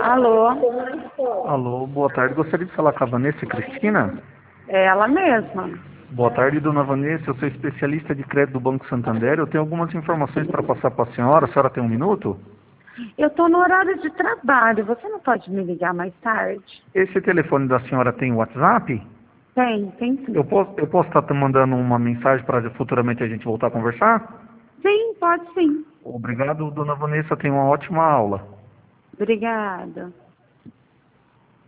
Alô? Alô, boa tarde. Gostaria de falar com a Vanessa Cristina? É ela mesma. Boa tarde, dona Vanessa. Eu sou especialista de crédito do Banco Santander. Eu tenho algumas informações para passar para a senhora. A senhora tem um minuto? Eu tô no horário de trabalho. Você não pode me ligar mais tarde? Esse telefone da senhora tem WhatsApp? Tem sim. Eu posso estar mandando uma mensagem para futuramente a gente voltar a conversar? Sim, pode sim. Obrigado, dona Vanessa. Tenha uma ótima aula. Obrigada.